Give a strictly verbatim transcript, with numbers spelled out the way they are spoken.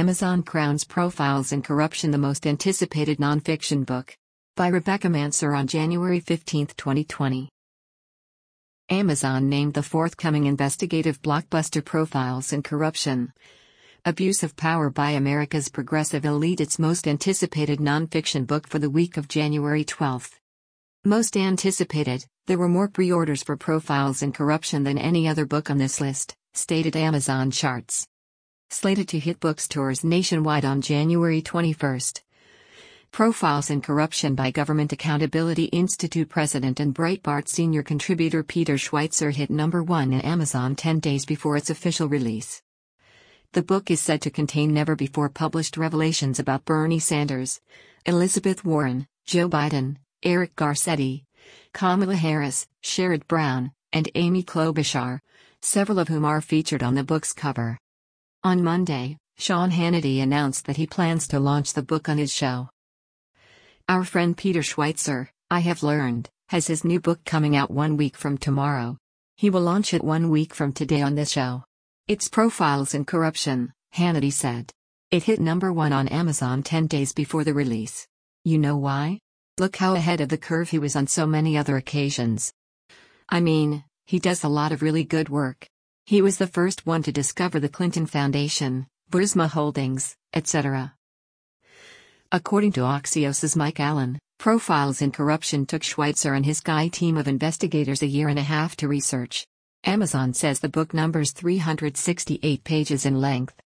Amazon crowns Profiles in Corruption the most anticipated nonfiction book. By Rebecca Manser on January fifteenth, twenty twenty. Amazon named the forthcoming investigative blockbuster Profiles in Corruption, Abuse of Power by America's Progressive Elite its most anticipated nonfiction book for the week of January twelfth. Most anticipated, there were more pre-orders for Profiles in Corruption than any other book on this list, stated Amazon Charts. Slated to hit bookstores nationwide on January twenty-first. Profiles in Corruption by Government Accountability Institute president and Breitbart senior contributor Peter Schweizer hit number one in Amazon ten days before its official release. The book is said to contain never-before-published revelations about Bernie Sanders, Elizabeth Warren, Joe Biden, Eric Garcetti, Kamala Harris, Sherrod Brown, and Amy Klobuchar, several of whom are featured on the book's cover. On Monday, Sean Hannity announced that he plans to launch the book on his show. Our friend Peter Schweizer, I have learned, has his new book coming out one week from tomorrow. He will launch it one week from today on this show. It's Profiles in Corruption, Hannity said. It hit number one on Amazon ten days before the release. You know why? Look how ahead of the curve he was on so many other occasions. I mean, he does a lot of really good work. He was the first one to discover the Clinton Foundation, Burisma Holdings, et cetera. According to Axios's Mike Allen, Profiles in Corruption took Schweizer and his Sky team of investigators a year and a half to research. Amazon says the book numbers three hundred sixty-eight pages in length,